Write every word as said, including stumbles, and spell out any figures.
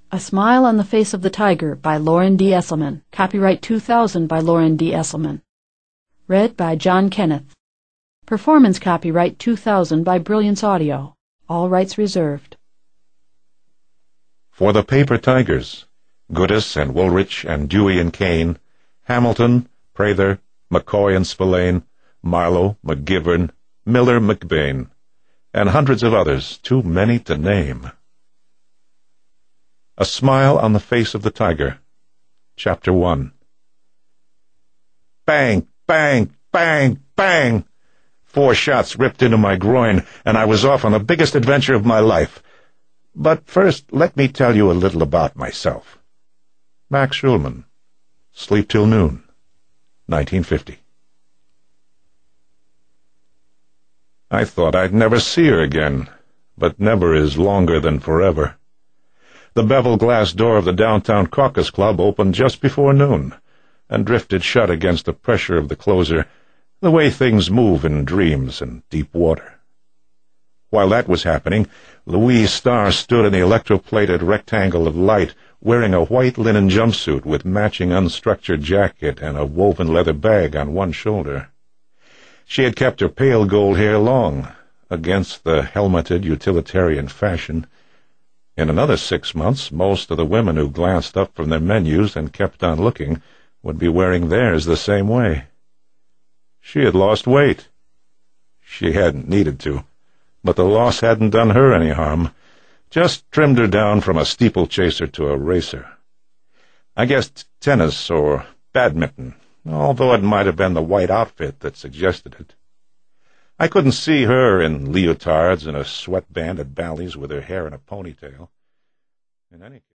A Smile on the Face of the Tiger by Lauren D. Esselman. Copyright two thousand by Lauren D. Esselman. Read by John Kenneth. Performance copyright two thousand by Brilliance Audio. All rights reserved. For the Paper Tigers, Goodis and Woolrich and Dewey and Kane, Hamilton, Prather, McCoy and Spillane, Marlowe, McGivern, Miller, McBain, and hundreds of others, too many to name. A Smile on the Face of the Tiger, Chapter one. Bang, bang, bang, bang! Four shots ripped into my groin, and I was off on the biggest adventure of my life. But first, let me tell you a little about myself. Max Schulman, Sleep Till Noon, nineteen fifty. I thought I'd never see her again, but never is longer than forever. The bevel glass door of the downtown Caucus Club opened just before noon, and drifted shut against the pressure of the closer, the way things move in dreams and deep water. While that was happening, Louise Starr stood in the electroplated rectangle of light, wearing a white linen jumpsuit with matching unstructured jacket and a woven leather bag on one shoulder. She had kept her pale gold hair long, against the helmeted utilitarian fashion. In another six months, most of the women who glanced up from their menus and kept on looking would be wearing theirs the same way. She had lost weight. She hadn't needed to, but the loss hadn't done her any harm, just trimmed her down from a steeplechaser to a racer. I guessed tennis or badminton, although it might have been the white outfit that suggested it. I couldn't see her in leotards and a sweatband at Bally's with her hair in a ponytail. In any case...